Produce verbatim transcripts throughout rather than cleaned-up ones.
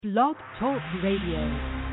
Blog Talk Radio.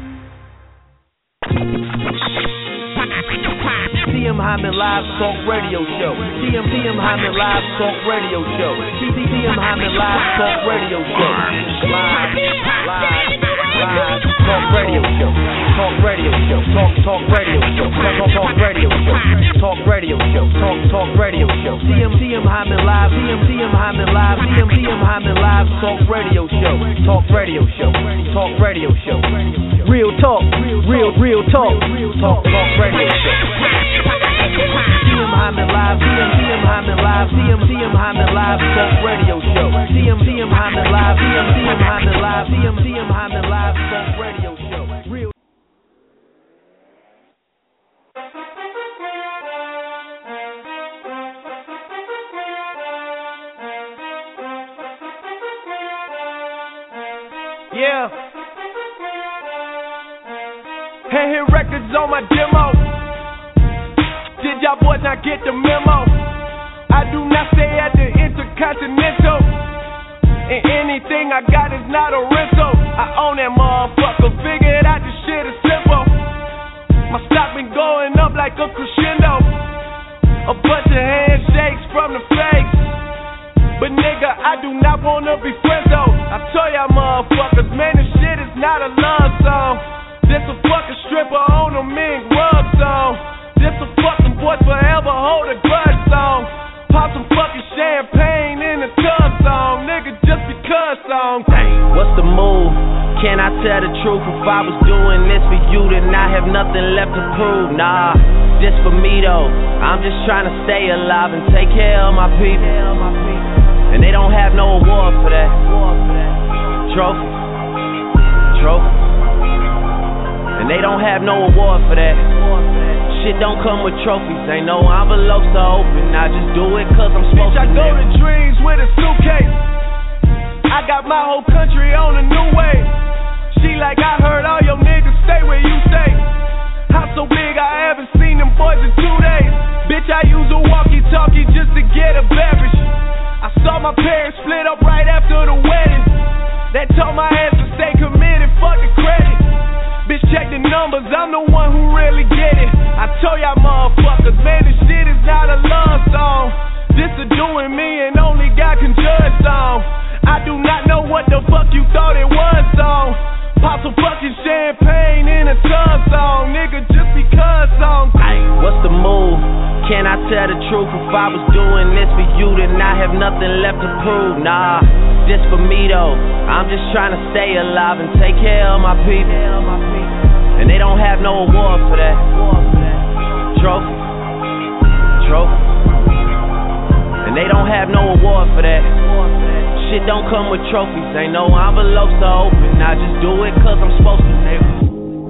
T M Hyman Live Talk Radio Show. T M T M Hyman Live Talk Radio Show. T M Hyman Live Talk Radio Show. Live, live, live Talk Radio Show. Talk Radio Show. Talk Talk Radio Show. Talk Talk Radio Show. Talk Radio Show. Talk Talk Radio Show. T M T M Hyman Live. T M T M Hyman Live. T M T M Hyman Live Talk Radio Show. Talk Radio Show. Talk Radio Show. Real talk. Real real talk. Talk Talk Radio Show. T M Hyman Live, T M T M Hyman Live, T M T M Hyman Live Talk Radio Show. T M T M Hyman Live, T M T M Hyman Live, T M T M Hyman Live Talk Radio Show. Real. Yeah. Hand hit records on my demo. Did y'all boys not get the memo? I do not stay at the Intercontinental, and anything I got is not a rental. I own that motherfucker, figured out this shit is simple. My stock been going up like a crescendo. A bunch of handshakes from the fakes, but nigga, I do not wanna be friends though. I tell y'all motherfuckers, man, this shit is not a love song. This a fucking stripper on a mink rub song. This a fucking boys forever hold a grudge song. Pop some fucking champagne in a tub song. Nigga, just because song. Dang, what's the move? Can I tell the truth? If I was doing this for you, then I have nothing left to prove. Nah, this for me though. I'm just trying to stay alive and take care of my people. And they don't have no award for that. Trophy. Trophy. And they don't have no award for that. Shit don't come with trophies, ain't no envelopes to open. I just do it cause I'm supposed Bitch, to. Bitch, I go to dreams with a suitcase. I got my whole country on a new wave. She like, I heard all your niggas stay where you stay. House so big I haven't seen them boys in two days. Bitch, I use a walkie-talkie just to get a beverage. I saw my parents split up right after the wedding. That told my ass to stay committed, fuck the credit. Bitch, check the numbers, I'm the one who really get it. I told y'all motherfuckers, man, this shit is not a love song. This a doing me and only God can judge song. I do not know what the fuck you thought it was song. Pop some fucking champagne in a tub song. Nigga, just because song. Ay, what's the move? Can I tell the truth? If I was doing this for you, then I have nothing left to prove. Nah, this for me though. I'm just trying to stay alive and take care of my people. And they don't have no award for that. Trophy. Trophy. And they don't have no award for that. Shit don't come with trophies, ain't no envelopes to open. I just do it cause I'm supposed to, nigga.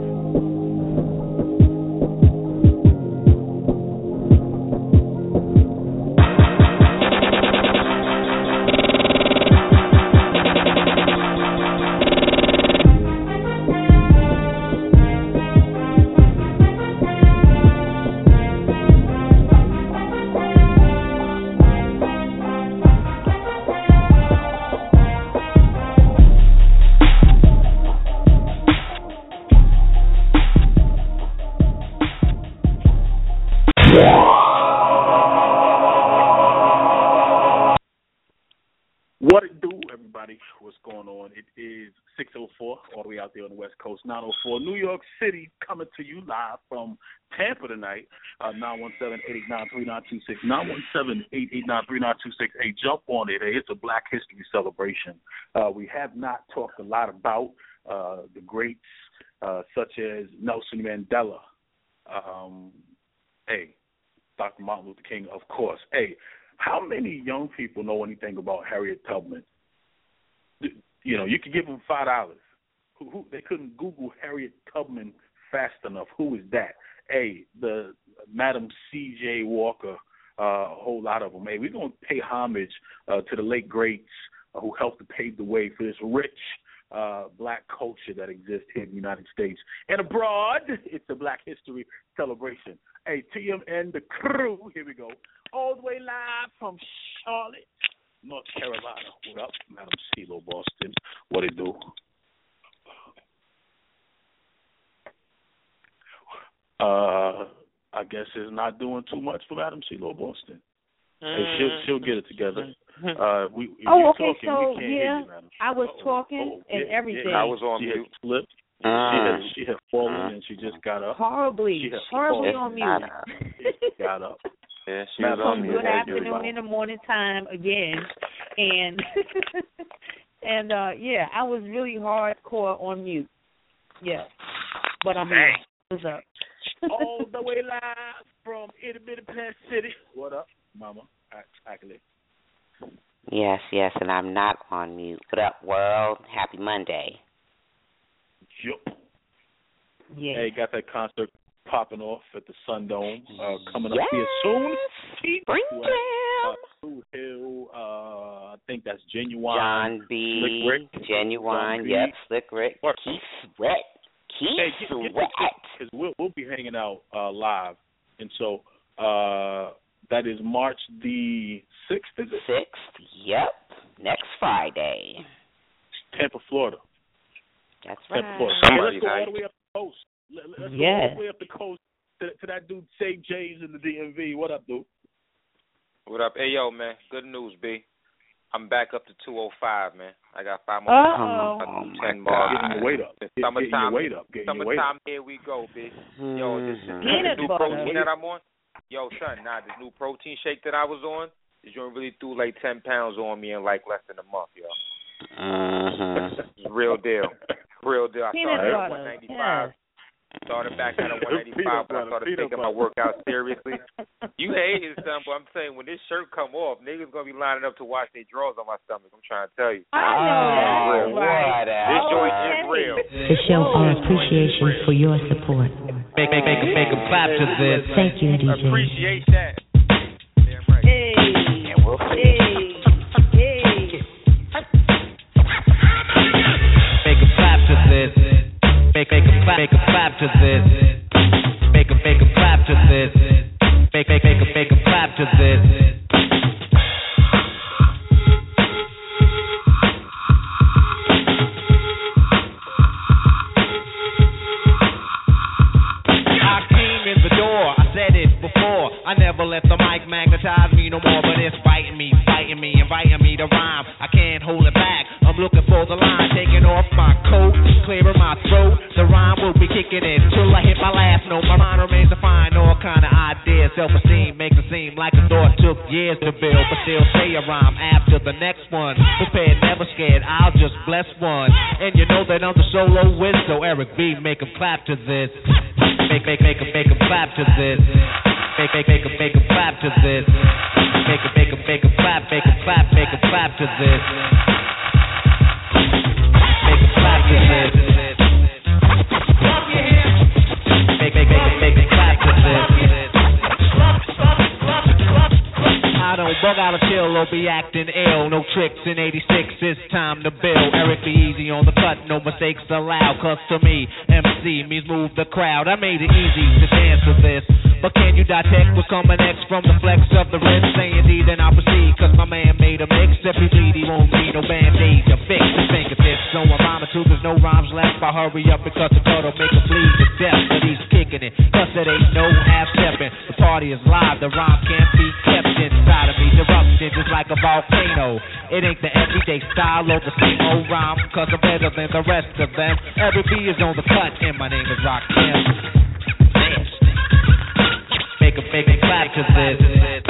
What it do, everybody? What's going on? It is six oh four, all the way out there on the West Coast, nine oh four, New York City, coming to you live from Tampa tonight, uh, nine one seven, eight eight nine, three nine two six, nine one seven, eight eight nine, three nine two six. Hey, jump on it. Hey, it's a Black History celebration. Uh, we have not talked a lot about uh, the greats uh, such as Nelson Mandela, um, hey, Doctor Martin Luther King, of course. Hey, how many young people know anything about Harriet Tubman? You know, you could give them five dollars. Who, who, they couldn't Google Harriet Tubman fast enough. Who is that? Hey, the Madam C J Walker, uh, a whole lot of them. Hey, we're going to pay homage uh, to the late greats uh, who helped to pave the way for this rich uh, black culture that exists here in the United States and abroad. It's a Black History celebration. Hey, T M and the crew, here we go. All the way live from Charlotte, North Carolina. What up, Madam CeeLo Boston? What it do? uh, I guess is not doing too much for Madam CeeLo Boston. Mm. Hey, she'll, she'll get it together. Uh, we, oh, okay, talking, so, we can't yeah, hear you, I was Uh-oh. talking oh, and yeah, everything. Yeah. I was on she mute. Had slipped. Uh, she, had, she had fallen uh, and she just got up. Horribly, She had horribly fallen. on mute. She got up. Yeah, she Madam, was on mute. Good afternoon in the morning time again. And, and uh, yeah, I was really hardcore on mute. Yeah. But I'm here. What's up? All the way live from Itty Bitty Plant City. What up, Mama? Actually. Yes, yes, and I'm not on mute. What up, world? Happy Monday. Yup. Yeah. Hey, got that concert popping off at the Sun Dome uh, coming yes. up here soon. Spring Jam. Uh, Blue Hill, uh, I think that's Genuine. John B. Slick Rick. Genuine, John yep, B. Slick Rick. What? Keith Sweat. Keith Hey, get, get Sweat. Because we'll, we'll be hanging out uh, live. And so uh, that is March the sixth, is it? sixth, yep. Next Friday. Tampa, Florida. That's Tampa, right. Florida. Somebody's Let's go all nice. the way up the coast. Let, let's Yeah. go all the way up the coast to, to that dude, Say James in the D M V. What up, dude? What up? Hey, yo, man. Good news, B. I'm back up to two oh five, man. I got five more. Uh-oh. I do Oh, ten my more. God. Getting your weight up. Get, getting your Summertime, weight up. Getting your weight up. summertime, here we go, B. Yo, this is Mhm. this Peanut new butter. protein that I'm on. Yo, son, nah, this new protein shake that I was on, this joint really threw like ten pounds on me in like less than a month, yo. Mhm. Real deal. Real deal. I Peanut started at butter. one ninety-five. Yes. Started back at one eighty-five, but I started Peanut taking my butter. workout seriously. You hating son, but I'm saying when this shirt come off, niggas gonna be lining up to wash their drawers on my stomach. I'm trying to tell you. I know that. Oh, Right. This what joint okay. is real. To show our appreciation for your support. Make, make, make, make a clap to this. Thank you, D J. Appreciate that. Damn right. Hey. And we'll see. Hey. Hey. Make a clap to this. Make, make a clap, make a clap to this. Make a, make a clap to this. Make, make, make a, make a clap to this. I came in the door, I said it before. I never let the mic magnetize me no more, but it's biting me, fighting me, inviting me to rhyme. I can't hold it back. I'm looking for the line, taking off my coat, clearing my throat. The rhyme will be kicking in till I hit my last note. My mind remains to find all kind of ideas. Self-esteem makes it seem like a thought took years to build, but still say a rhyme after the next one. Prepared, never scared. I'll just bless one, and you know that I'm the solo whiz. So Eric B, make 'em clap to this. Make, make, make 'em, make 'em clap to this. Make, make, make 'em, make 'em clap to this. Make 'em, make 'em, make 'em clap, make 'em clap, make 'em clap to this. Make 'em clap to this. Make, make, make 'em, make 'em clap to this. I don't bug out or chill or be acting ill. No tricks in eighty-six, it's time to build. Eric B easy on the cut, no mistakes allowed. Cause to me, M C means move the crowd. I made it easy to dance to this. But can you detect what's coming next from the flex of the wrist? Saying D, then I'll proceed, cause my man made a mix. If he bleed, he won't need no band-aid to fix his fingertips. So I'm rhyming too, there's no rhymes left. I hurry up because the cut'll make him bleed to death. But he's kicking it, cause it ain't no half-stepping. The party is live, the rhyme can't be kept inside of me. Erupting just like a volcano. It ain't the everyday style or the same old rhyme, cause I'm better than the rest of them. Every B is on the cut, and my name is Rakim. Make a, make a clap to this.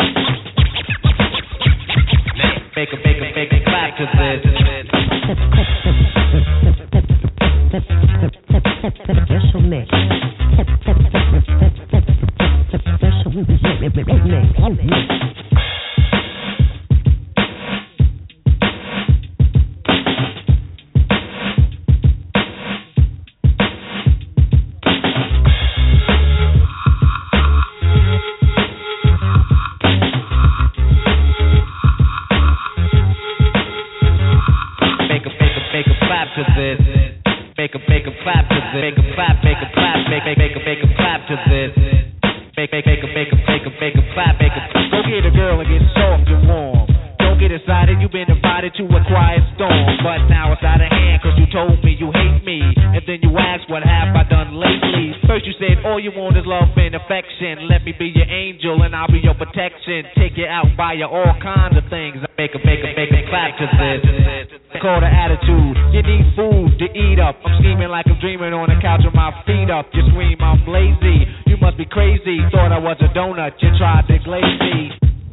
Make a, make a, make a clap to this. Special mix. Special mix. To this, make a make a clap to this, make a clap, make a clap, make make make a make a clap to this, make make make a make a make a make a clap, make a go get a girl and get soft and warm. Don't get excited, you've been invited to a quiet storm, but now it's out of hand 'cause you told me you hate me, and then you ask what have I done lately. First you said All you want is love and affection. Let me be your angel and I'll be your protection. Take you out, buy you all kinds of things. Make a, make a, make a clap to this. Call the attitude. You need food to eat up. I'm scheming like I'm dreaming on the couch with my feet up. You scream, I'm lazy. You must be crazy. Thought I was a donut. You tried to glaze me.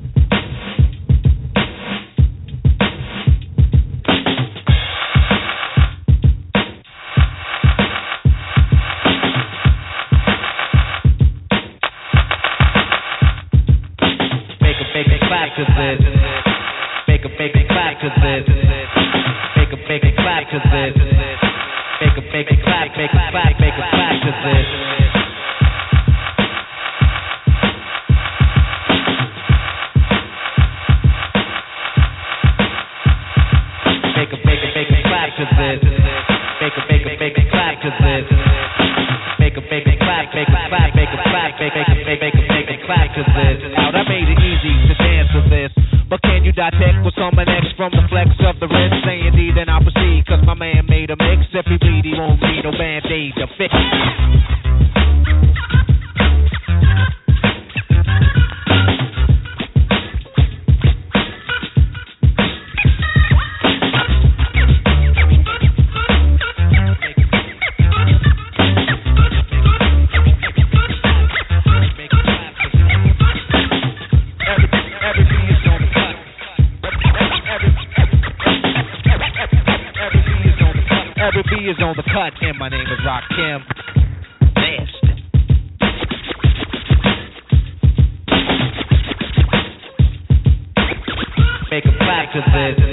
To this, make a make a clap to this, make a make a clap to this, make a make a clap, make a clap, make a clap to this. Make a make a make a clap to this, make a make a make a clap to this, make a make a clap, make a clap, make a clap, make a make a make a make a clap to this. Out, I made it easy to dance to this. But can you dissect with some X from the flex of the wrist? Saying D, then I'll proceed, cause my man made a mix. If he bleed, he won't need no band-aid to fix. Is on the cut, and my name is Rakim. Nasty. Make a clap to this.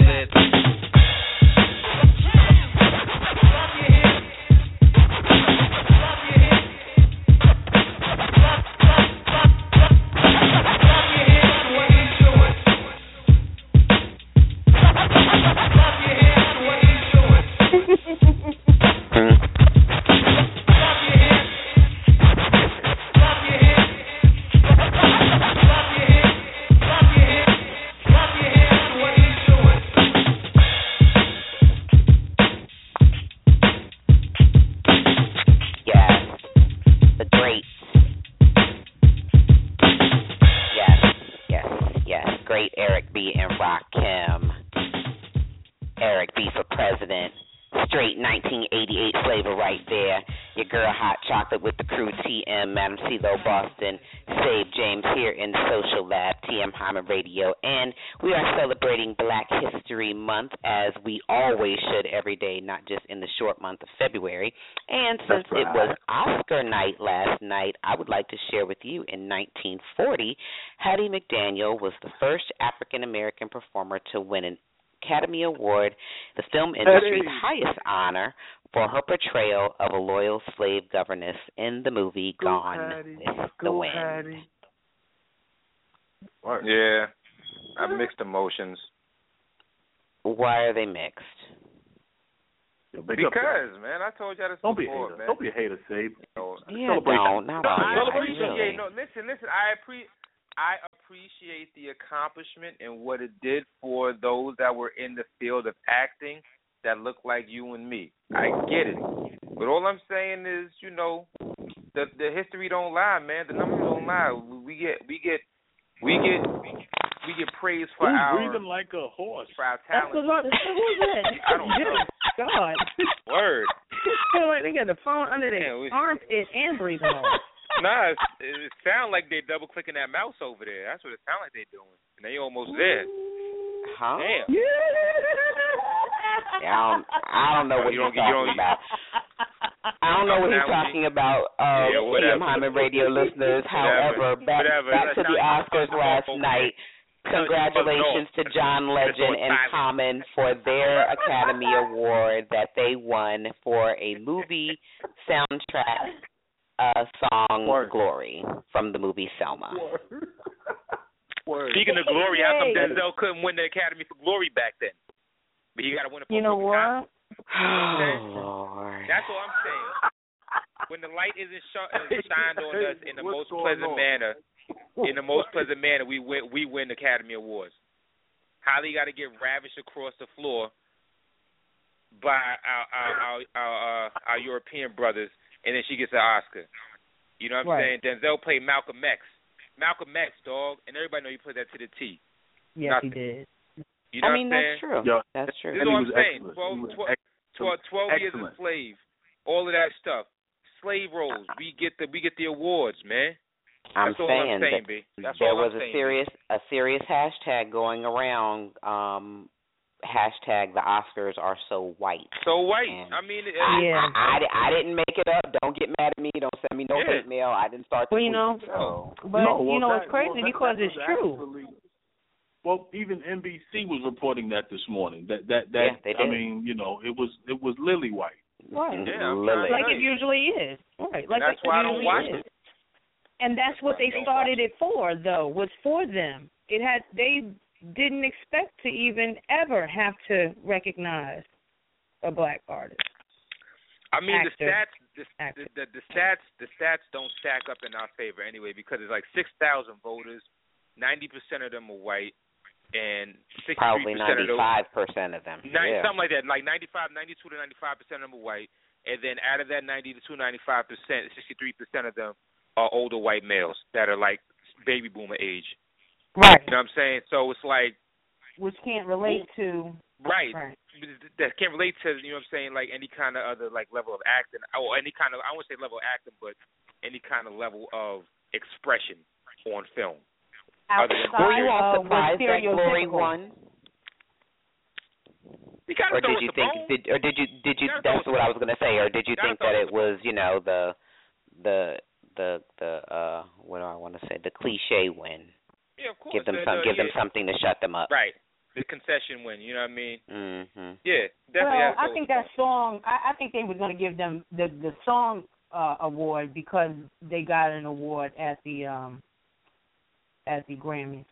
Radio, and we are celebrating Black History Month as we always should every day, not just in the short month of February. And since right. it was Oscar night last night, I would like to share with you in nineteen forty, Hattie McDaniel was the first African American performer to win an Academy Award, the film industry's Hattie. highest honor, for her portrayal of a loyal slave governess in the movie Go Gone Hattie. with Go the Wind. Hattie. Yeah, I have mixed emotions. Why are they mixed? Because, man, I told you this don't before, be man. Don't be a hater, Sabe. So, yeah, no, not all. I I appreciate. really. No, listen, listen. I appreciate. I appreciate the accomplishment and what it did for those that were in the field of acting that look like you and me. I get it, but all I'm saying is, you know, the the history don't lie, man. The numbers don't lie. We get, we get, we get, we get praise for Who's our breathing like a horse? For our talent. That's who's that? I don't know. God. Word. Like they got the phone under their we, armpit and breathing on. Nah, it, it sounds like they're double clicking that mouse over there. That's what it sounds like they're doing. And they almost there. Huh? Damn. Yeah. Yeah, I don't, I don't know what you he's don't, talking you about. I don't know what he's talking about, uh, yeah, T M Hyman radio listeners. However, back, whatever. back to the Oscars last night. Congratulations to John Legend and Common for their Academy Award that they won for a movie soundtrack uh, song, Word. Glory, from the movie Selma. Word. Word. Speaking of Glory, how come Denzel couldn't win the Academy for Glory back then? But he got to win it for You know what? Oh, Lord. That's all I'm saying. When the light isn't sh- shined on us in the What's most pleasant on? manner, in the most pleasant manner, we win, we win Academy Awards. Holly got to get ravished across the floor by our our, our, our, uh, our European brothers, and then she gets an Oscar. You know what I'm right. saying? Denzel played Malcolm X. Malcolm X, dog, and everybody know you put that to the T. Yes, Nothing. he did. You know I mean, what I'm that's saying? true. Yeah. That's true. This is what I'm saying. Excellent. twelve, twelve, Excellent. twelve, twelve years a Excellent. slave, all of that stuff. Slave roles. We get the we get the awards, man. I'm That's all saying, I'm saying, that B. That's there all was I'm a saying, serious a serious hashtag going around. Um, hashtag the Oscars are so white. So white. And I mean, it, I, Yeah. I, I, I didn't make it up. Don't get mad at me. Don't send me no Yeah. hate mail. I didn't start the Well, you tweet, know, so. but no, well, you know that, it's crazy well, that, because that it's was true. Actually, well, even N B C was reporting that this morning. That that that Yeah, they I did. mean, you know, it was it was lily white. Right. Yeah, I'm Lily. Like Right. it usually is. Right. Like that's it why I don't usually watch is. it. And that's what they started it for, though, was for them. It had they didn't expect to even ever have to recognize a black artist. I mean, Actor. the stats, the, Actor. the, the, the stats, the stats don't stack up in our favor anyway because it's like six thousand voters, ninety percent of them are white, and sixty-three Probably percent of those, ninety-five percent of them. nine, Yeah. something like that, like ninety-five, ninety-two to ninety-five percent of them are white, and then out of that ninety-two, ninety-five percent, sixty-three percent of them are older white males that are like baby boomer age. Right. You know what I'm saying? So it's like, Which can't relate to. right. Right. That can't relate to, you know what I'm saying, like any kind of other like level of acting, or any kind of, I won't say level of acting, but any kind of level of expression on film. Other than- Were you all Outside of surprised that Glory stereotypical. won? You gotta Or throw did us you the think? bone. Did or did you did you? Gotta That's throw what I was gonna say. Or did you Gotta think throw that us it was, you know, the the the the uh what do I want to say? The cliche win. Yeah, of course. Give them the, some. the, Give them yeah. something to shut them up. Right. The concession win. You know what I mean? Mhm. Yeah, definitely. Well, has to I go think with that song. I, I think they were going to give them the the song uh, award because they got an award at the um at the Grammys.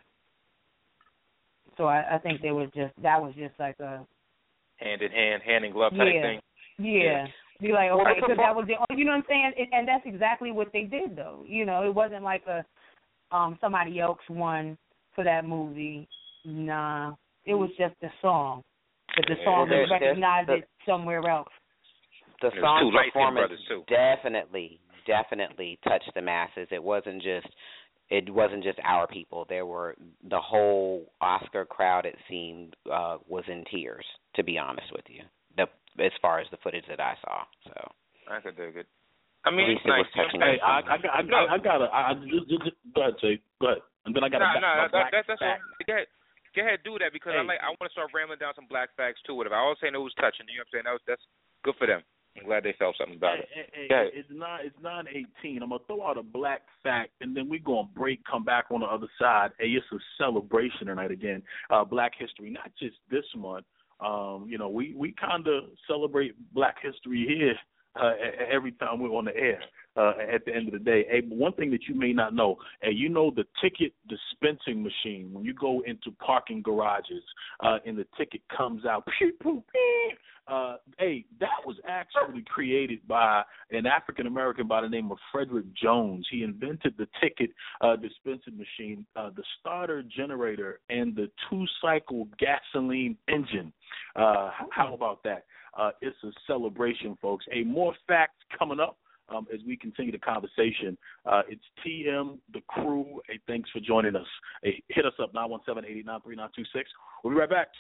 So I, I think they was just that was just like a hand in hand, hand in glove type yeah thing. yeah. Yeah. Be like, Well, okay, the because that was the you know what I'm saying, and, and that's exactly what they did though. You know, it wasn't like a um somebody else won for that movie. Nah, it was just the song. But the Yeah, song there's- was recognized there's it somewhere else. The There's song two Light-Skinned performance brothers, too. definitely, definitely touched the masses. It wasn't just, it wasn't just our people. There were the whole Oscar crowd. It seemed uh, was in tears. To be honest with you, the as far as the footage that I saw. So I could dig it. I mean, At least it's it was nice. You know touching what I'm Hey, saying? I, I, got- I, got- I got a. I, just, just, just, go ahead, Jay. Go ahead. And then I got No, a. no, a that, black that, that's all. fact. Go ahead, go ahead, do that because I Hey. like. I want to start rambling down some black facts too. Whatever. I was saying it was touching. You know what I'm saying? That was that's good for them. I'm glad they felt something about it. Hey, hey, Go hey, ahead. it's not. It's nine eighteen. I'm gonna throw out a black fact, and then we gonna break. Come back on the other side. Hey, it's a celebration tonight again. Uh, Black History, not just this month. Um, you know, we we kind of celebrate Black History here uh, every time we're on the air. Uh, at the end of the day, hey, but one thing that you may not know, and you know the ticket dispensing machine when you go into parking garages, uh, and the ticket comes out, pew, pew, pew, uh, hey, that was actually created by an African American by the name of Frederick Jones. He invented the ticket uh, dispensing machine, uh, the starter generator, and the two-cycle gasoline engine. Uh, how about that? Uh, it's a celebration, folks. Hey, more facts coming up. Um, as we continue the conversation. Uh, it's T M, the crew. Hey, thanks for joining us. Hey, hit us up, nine one seven, eight eight nine, three nine two six. We'll be right back.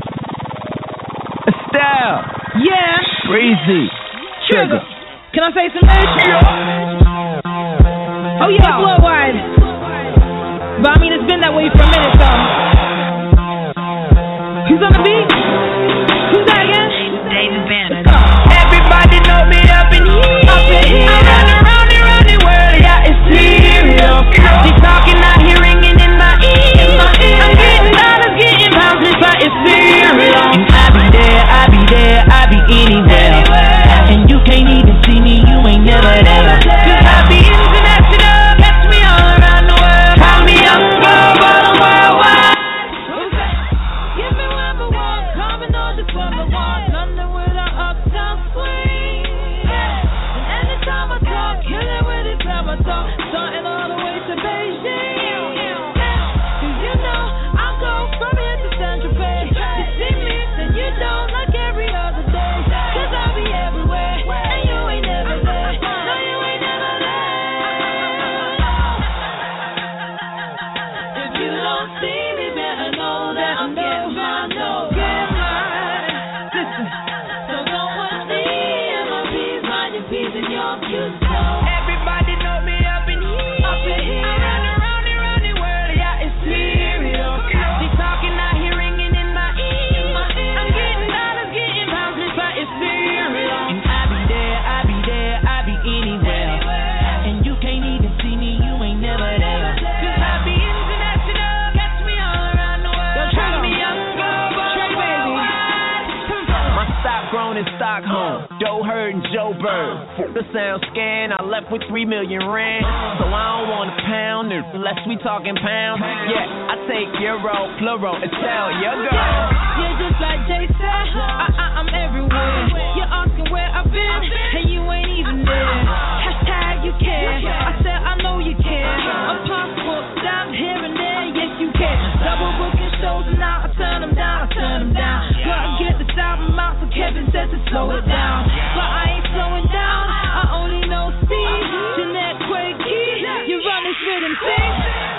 Estelle. Yeah. Breezy. Trigger. Can I say some shit? Oh, yeah, worldwide. But I mean, it's been that way for a minute, so. Who's on the beat? Who's that again? David Banner. Everybody know me up in here. I'm running around and around the world, yeah, it's serious. They talking out here ringing in my ear. I'm getting dollars, getting bounces, but it's serious. And I be there, I be there, I be anywhere. And you can't even see me, you ain't never there. Cause I be international, catch me all around the world. Call me young girl, but I'm worldwide. Give me one for one. block home. Joe Hurd and Joe Bird. The sound scan, I left with three million rand. So I don't want a pound unless we talking pounds. Yeah, I take euro, plural, and tell your girl. Yeah, just like Jay said, I, I, I'm everywhere. You're asking where I've been, and you ain't even there. Hashtag you care. I said I know you care. A passport down here and there, yes you can. Double booking shows and now I turn them down, I turn them down. Gotta get this album out, so Kevin says to slow it down. But I ain't slowing down, I only know speed. Jeanette Quay Key, you run this rhythm thing.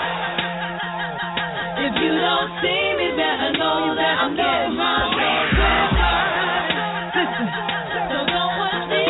If you don't see me, better know you better get my name. Listen, so don't watch me.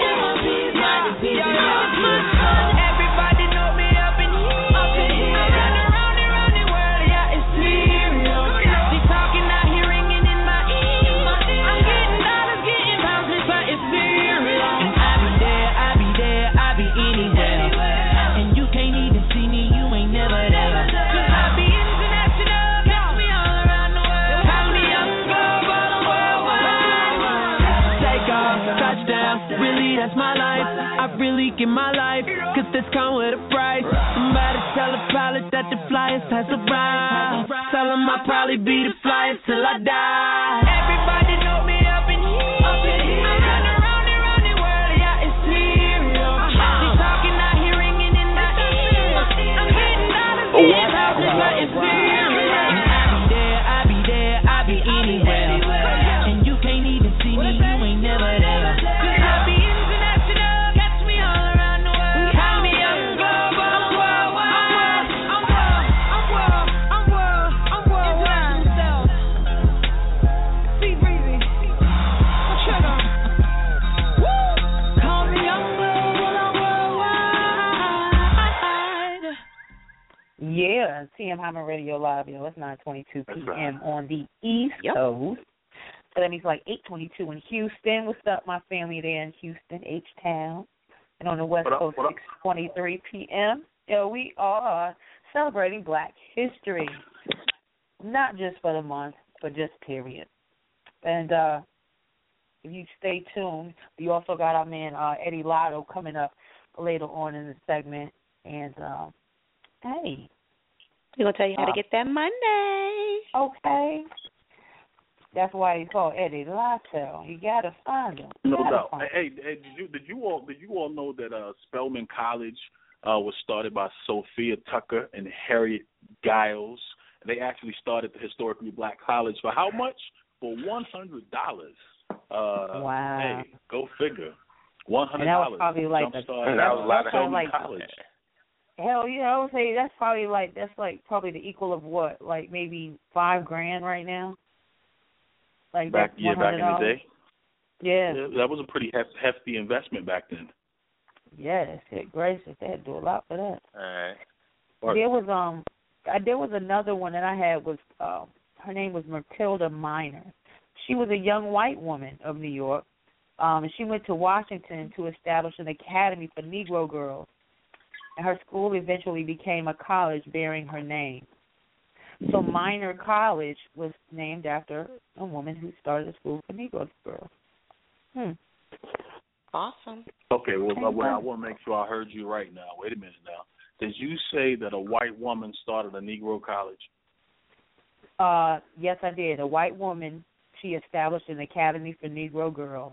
Everybody know me up in here. Up in here. Around and round and round the world, yeah, it's serial. They talking out here ringing in my ear. I'm getting dollars, getting pounds, but it's serial. And I be there, I be there, I be anywhere. And you can't even see me, you ain't never there. Cause I be international, catch me all around the world. Call me up, global, worldwide. Take off, touchdown, really that's my life. I really give my life, cause this come with a price. Somebody tell a pilot that the flyers has arrived. Tell him I'll probably be the flyest till I die. Everybody know me up in here. Up in here. I run around and round the world, yeah, it's serial. They talking out here ringing in my ear. I'm getting dollars, getting houses, but it's serial. And I be there, I be there, I be anywhere. And you can't even see me, you ain't never there. Cause I be international, catch me all around the world. Call me up, global, I'm worldwide. I'm world, I'm world, I'm world, I'm worldwide. See breezy, trigger. Woo! Call me up, global, I'm worldwide. Yeah, T M Hyman Radio Live, yo. It's nine twenty-two p.m. right. on the East Yep. Coast. So that means like eight twenty-two in Houston. What's up, my family there in Houston, H-Town? And on the West What up, Coast, what up? six twenty-three p.m. Yo, we are celebrating Black History. Not just for the month, but just period. And uh, if you stay tuned, we also got our man uh, Eddie Lotto coming up later on in the segment. And, um, hey. We're going to tell you how to Uh, get that Monday. Okay. That's why he's called Eddie Lotto. You gotta find him. You No gotta doubt. find him. Hey, hey, did you did you all did you all know that uh, Spelman College uh, was started by Sophia Tucker and Harriet Giles? They actually started the historically black college for how much? For one hundred dollars. Uh, Wow. Hey, go figure. One hundred And that was dollars. probably like the- Jumpstart That was a lot of Spelman Spelman like- College. Hell yeah, I would say that's probably like that's like probably the equal of what, like maybe five grand right now. Like Back that's yeah, back in the one hundred dollars. day. Yeah, Yeah, that was a pretty hef- hefty investment back then. yes, good gracious, they had to do a lot for that. All right. Or- There was um, I, there was another one that I had was um, her name was Matilda Minor. She was a young white woman of New York. Um, and she went to Washington to establish an academy for Negro girls. And her school eventually became a college bearing her name. So Minor College was named after a woman who started a school for Negro girls. Hmm. Awesome. Okay, well, I, well, I want to make sure I heard you right now. Wait a minute now. Did you say that a white woman started a Negro college? Uh, yes, I did. A white woman, she established an academy for Negro girls.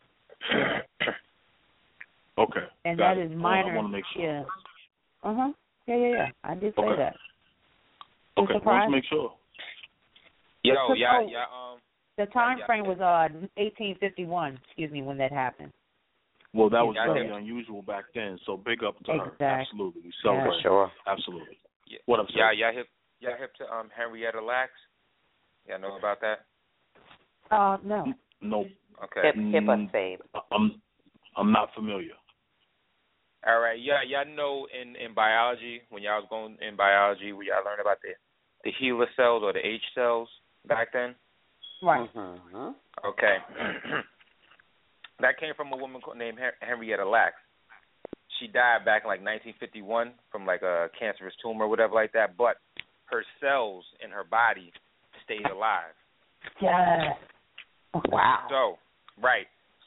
Okay. And got that it. is Oh, Minor. I want to make sure. Yeah. Uh-huh. Yeah, yeah, yeah. I did say Okay. that. Okay, I want surprised? to make sure. Yo, So- yeah, oh, yeah, um, The time Yeah. frame was uh eighteen fifty-one, excuse me, when that happened. Well, that was Yeah, I very think- unusual back then, so big up to her. Exactly. Absolutely. We Yeah. celebrate. For sure. Absolutely. yeah, What up, sir? yeah, yeah, hip, yeah, hip to um Henrietta Lacks. Yeah, know about that? Uh, no. No, Okay. Hip, hip us, Mm. babe. I'm I'm not familiar. All right, yeah, y'all know in, in biology, when y'all was going in biology, we y'all learned about the the HeLa cells or the H cells back then. Right. Mm-hmm. Okay, that came from a woman called- named Hen- Henrietta Lacks. She died back in like nineteen fifty-one from like a cancerous tumor or whatever like that, but her cells in her body stayed alive. Yeah. Wow. So, right.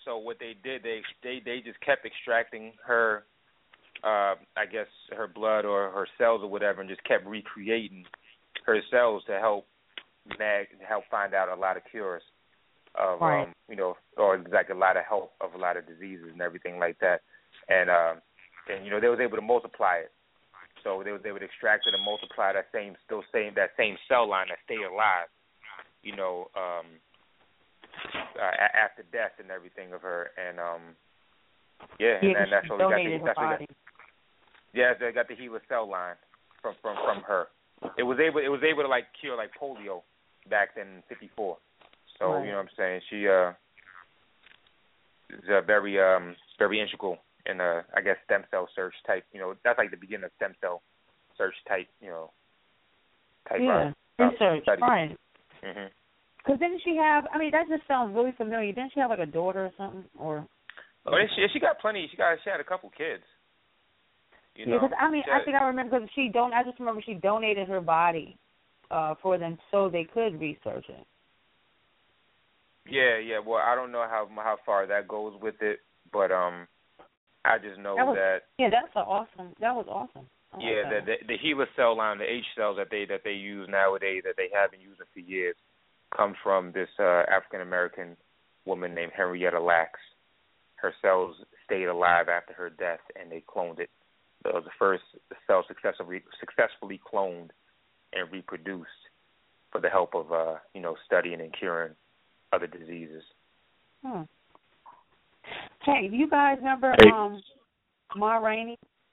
so what they did, they they they just kept extracting her, uh, I guess her blood or her cells or whatever, and just kept recreating her cells to help mag help find out a lot of cures of right. um, you know, or like a lot of help of a lot of diseases and everything like that, and uh, and you know they was able to multiply it. So they was able to extract it and multiply that same, still same that same cell line that stayed alive, you know, um, uh, after death and everything of her, and um, yeah, yeah, and, and that's what we got. The, that's what body. got, yeah, they got the HeLa cell line from, from from her. It was able it was able to like cure like polio back then in fifty-four. So right. you know what I'm saying. She uh is a very um very integral. In a, I guess, stem cell search type, you know, that's like the beginning of stem cell search type, you know, type yeah, uh, research, study. right? Because mm-hmm. didn't she have? I mean, that just sounds really familiar. Didn't she have like a daughter or something? Or oh, she she got plenty. She got she had a couple kids. You yeah, know, because I mean, had, I think I remember because she don't. I just remember she donated her body uh, for them so they could research it. Yeah, yeah. Well, I don't know how how far that goes with it, but um. I just know that, was, that yeah, that's a awesome. That was awesome. I yeah, like the, the the HeLa cell line, the H cells that they that they use nowadays that they have been using for years, comes from this uh, African American woman named Henrietta Lacks. Her cells stayed alive after her death, and they cloned it. It was the first cell successfully successfully cloned and reproduced for the help of uh, you know studying and curing other diseases. Hmm. Hey, do you guys remember hey. um, Ma Rainey?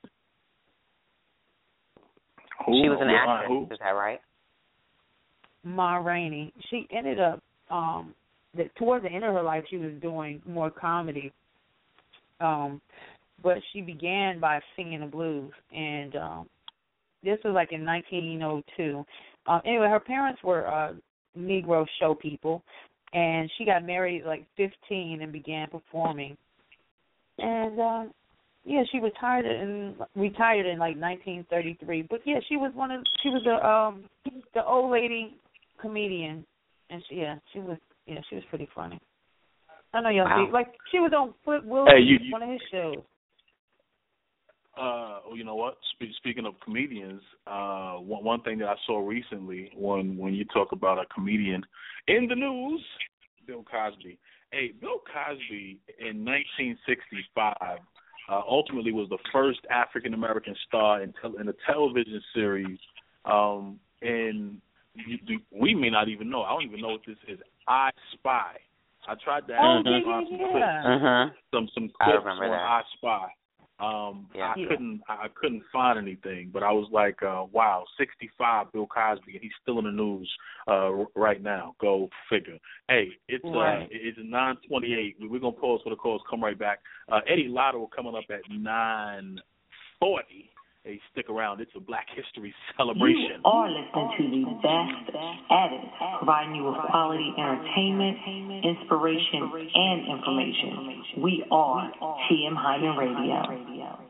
Who? She was an actress, Who? is that right? Ma Rainey. She ended up, um, the, towards the end of her life, she was doing more comedy. Um, but she began by singing the blues, and um, this was like in nineteen oh two. Um, anyway, her parents were uh, Negro show people. And she got married at like fifteen and began performing. And uh, yeah, she retired in retired in like nineteen thirty-three. But yeah, she was one of she was the um the old lady comedian, and she, yeah, she was yeah she was pretty funny. I know y'all wow. see like she was on Flip Wilson, hey, you, you, one of his shows. Uh, well, you know what? Spe- speaking of comedians, uh, one, one thing that I saw recently, when when you talk about a comedian in the news, Bill Cosby. Hey, Bill Cosby in nineteen sixty-five uh, ultimately was the first African American star in, tel- in a television series. Um, and you, you, we may not even know. I don't even know what this is. I Spy. I tried to ask oh, you yeah, some yeah, clips, yeah. Uh-huh. some some I clips remember on that. I Spy. Um, Yeah. I couldn't, I couldn't find anything, but I was like, uh, "Wow, sixty-five, Bill Cosby, and he's still in the news uh, right now." Go figure. Hey, it's right. uh, it's nine twenty-eight. We're gonna pause for the calls. Come right back. Uh, Eddie Lotto coming up at nine forty. Hey, stick around. It's a Black History celebration. You are listening to the best at it, providing you with quality entertainment, inspiration, and information. We are T M Hyman Radio.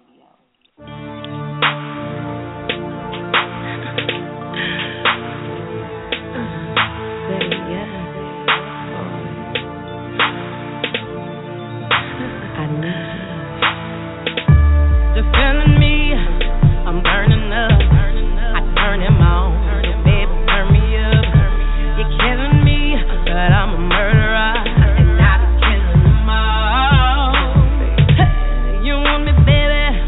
Defending me, I'm burning up. I turn him on, so baby, turn me up. You're killing me, but I'm a murderer, and I be killing them all. You want me, baby?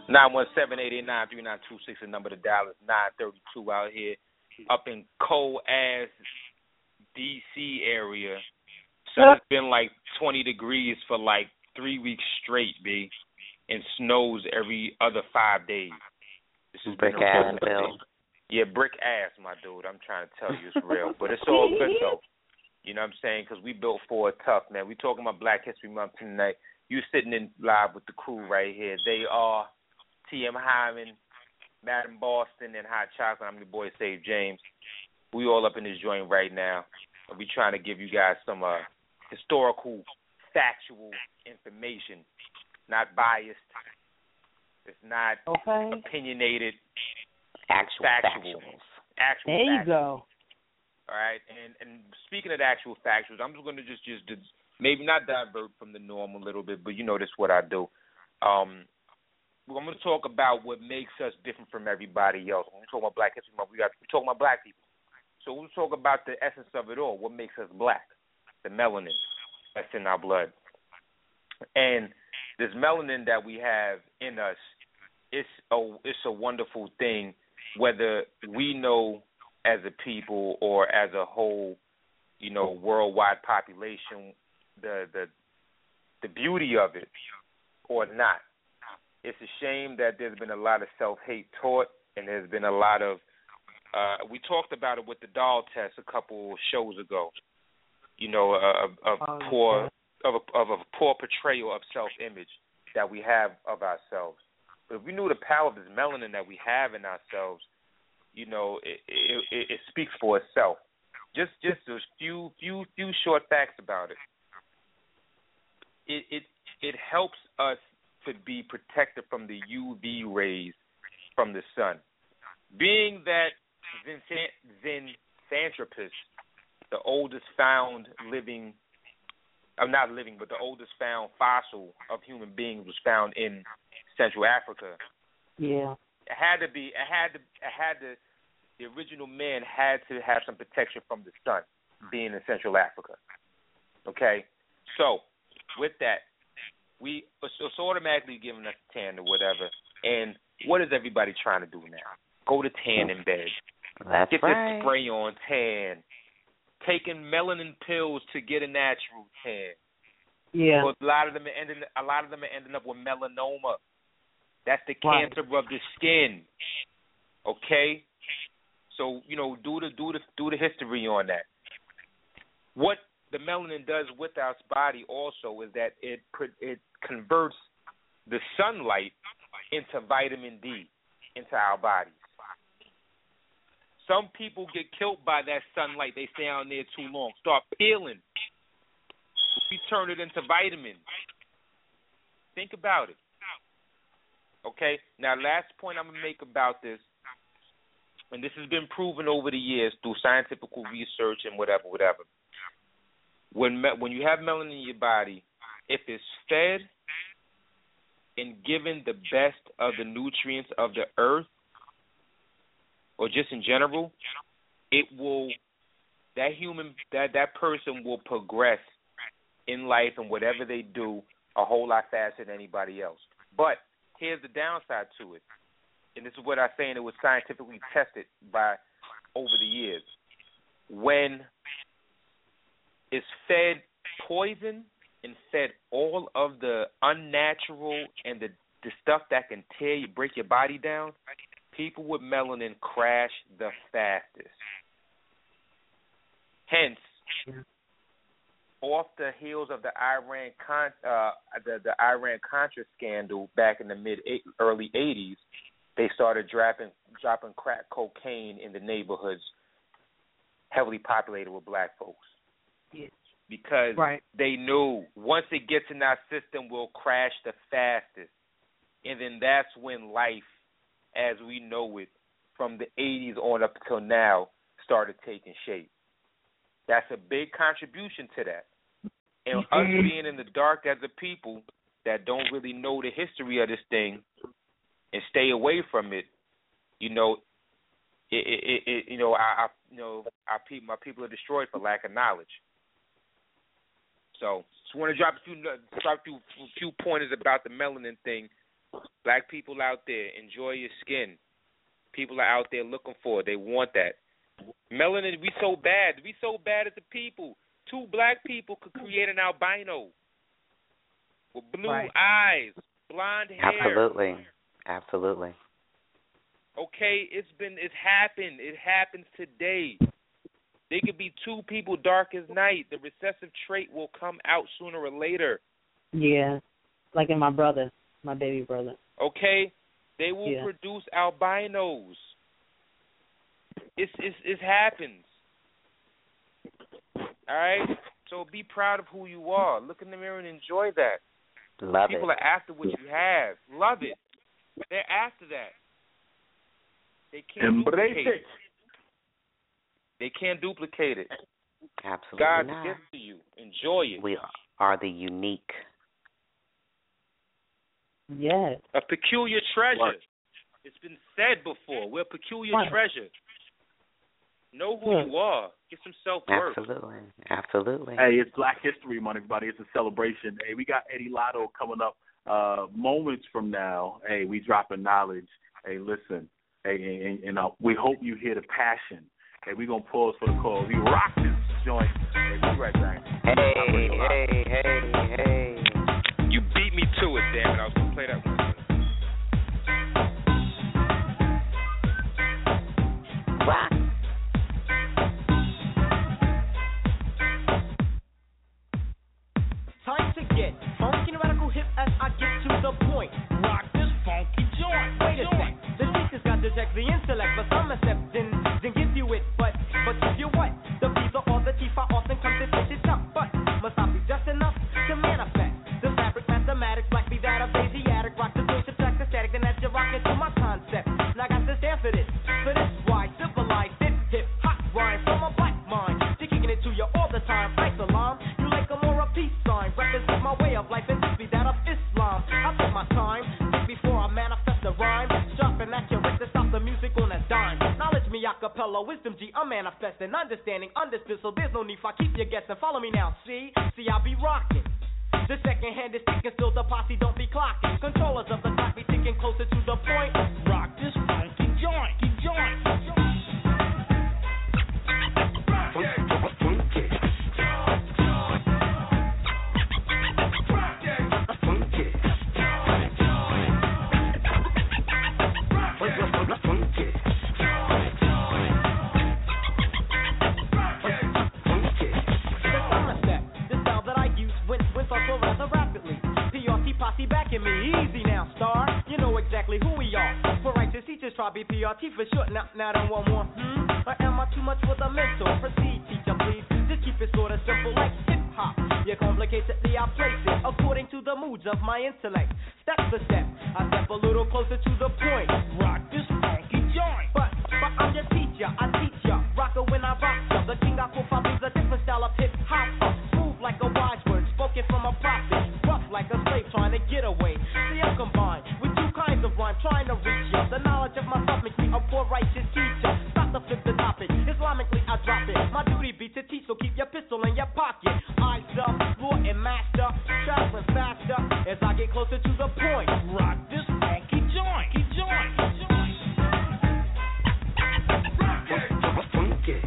nine one seven, eight eight nine, three nine two six, the number to dial is nine thirty-two out here up in cold-ass D C area. So it's been like twenty degrees for like three weeks straight, B, and snows every other five days. This is brick ass, Bill. Yeah, brick ass, my dude. I'm trying to tell you it's real. But it's all good, though. You know what I'm saying? Because we built for it tough, man. We talking about Black History Month tonight. You sitting in live with the crew right here. They are T M Hyman, Madam Boston, and Hot Chocolate. I'm your boy, Save James. We all up in this joint right now. And we trying to give you guys some uh, historical, factual information. Not biased. It's not okay. opinionated. Actual factual. factuals. Actual there you factuals. go. All right, and and speaking of the actual factuals, I'm just going to just just maybe not divert from the norm a little bit, but you know this is what I do. Um, I'm going to talk about what makes us different from everybody else. When we talk about Black History Month, we got we're talking about black people. So we'll talk about the essence of it all. What makes us black? The melanin that's in our blood, and this melanin that we have in us, it's a it's a wonderful thing. Whether we know as a people or as a whole, you know, worldwide population, the the the beauty of it or not. It's a shame that there's been a lot of self-hate taught, and there's been a lot of, uh, we talked about it with the doll test a couple shows ago, you know, of, of oh, poor, of a, of a poor portrayal of self-image that we have of ourselves. But if we knew the power of this melanin that we have in ourselves, you know, it, it, it speaks for itself. Just just a few few few short facts about it. It it it helps us to be protected from the U V rays from the sun. Being that Zinjanthropus, the oldest found living, I'm not living, but the oldest found fossil of human beings was found in Central Africa. Yeah. It had to be. It had to. It had to. The original man had to have some protection from the sun, being in Central Africa. Okay, so with that, we it's, it's automatically giving us tan or whatever. And what is everybody trying to do now? Go to tan in bed. That's Get right. this spray on tan. Taking melanin pills to get a natural tan. Yeah. But a lot of them are ending. A lot of them are ending up with melanoma. That's the Right. cancer of the skin. Okay? So, you know, do the do the do the history on that. What the melanin does with our body also is that it it converts the sunlight into vitamin D into our bodies. Some people get killed by that sunlight. They stay out there too long. Start peeling. We turn it into vitamins. Think about it. Okay? Now, last point I'm going to make about this, and this has been proven over the years through scientific research and whatever, whatever. When when you have melanin in your body, if it's fed and given the best of the nutrients of the earth, or just in general, it will, that human, that, that person will progress in life and whatever they do a whole lot faster than anybody else. But here's the downside to it. And this is what I'm saying, it was scientifically tested by over the years. When it's fed poison and fed all of the unnatural and the, the stuff that can tear you, break your body down, people with melanin crash the fastest. Hence, off the heels of the Iran con, uh, the, the Iran Contra scandal back in the mid early eighties, they started dropping dropping crack cocaine in the neighborhoods heavily populated with black folks. Yes. Because right. they knew once it gets in our system, we'll crash the fastest. And then that's when life, as we know it, from the eighties on up until now, started taking shape. That's a big contribution to that. And mm-hmm. us being in the dark as a people that don't really know the history of this thing and stay away from it, you know, it, it, it you know, I, I, you know, our people, my people are destroyed for lack of knowledge. So, just want to drop a few, drop a few, few pointers about the melanin thing. Black people out there, enjoy your skin. People are out there looking for it. They want that. Melanin, we so bad. We so bad as a people. Two black people could create an albino with blue right. eyes, blonde hair. Absolutely. Absolutely. Okay, it's been, it's happened. It happens today. They could be two people dark as night. The recessive trait will come out sooner or later. Yeah, like in my brother, my baby brother. Okay, they will yeah. produce albinos. It's, it's, it happens. All right? So be proud of who you are. Look in the mirror and enjoy that. Love People it. are after what you have. Love it. They're after that. They can't Embrace duplicate it. it. They can't duplicate it. Absolutely God's not. gift to you. Enjoy it. We are the unique. Yes. A peculiar treasure. Right. It's been said before. We're a peculiar Right. treasure. Know who Yeah. you are. Get some self-worth. Absolutely. Absolutely. Hey, it's Black History Month, everybody. It's a celebration. Hey, we got Eddie Lotto coming up uh, moments from now. Hey, we dropping knowledge. Hey, listen. Hey, and, and uh, we hope you hear the passion. Hey, we're going to pause for the call. We rock this joint. Hey, we'll be right back. Hey, hey, hey, hey. You beat me to it, damn it. I was going to play that one. What? Time to get funky and radical hip as I get to the point. Rock this funky joint. Wait a sec. The teacher's got to check the intellect, but some acceptance then give you it. But but if you what? The visa or the tifa often comes to pitch it up. But must not be just enough to manifest. The fabric mathematics like be that of Asiatic. Rock the doing subtract the static, then that's your rock into my concept. And I got to stand for this. For this why civilized hip hip hot rhyme from a black mind. To kicking it to you all the time. Isolam, you like a more a peace sign. Represent my way of life and this be that of Islam. I take my time, think before I manifest the rhyme. Sharp and accurate to stop the music on a dime. Knowledge me acapella, wisdom G, I'm manifesting, understanding, understood, so there's no need for I keep you guessing. Follow me now, see, see I be rocking. The second hand is ticking, still the posse don't be clocking. Controllers of the clock be ticking closer to the point. Rock this funky joint, joint, joint. Backing me easy now, star. You know exactly who we are. For righteous teachers, try B P R T for short. Now, now don't want more. Hmm? Or am I too much for the mentor? Proceed, teacher, please. Just keep it sort of simple, like hip hop. You complicatedly I place it according to the moods of my intellect. Step for step, I step a little closer to the point. Rock this funky joint. But, but I'm your teacher. I teach ya. Rocker when I rock ya. The king I profile brings a different style of hip hop. Smooth like a wise word, spoken from a prophet. Rough like a slave trying to get away. See, I'm combined with two kinds of rhyme trying to reach ya. The knowledge of myself makes me a poor righteous teacher. Stop to flip the topic. Islamically, I drop it. My duty be to teach, so keep your pistol in your pocket. Eyes up, Lord and master, traveling faster as I get closer to the point. Rock this funky joint, joint, joint. Funky.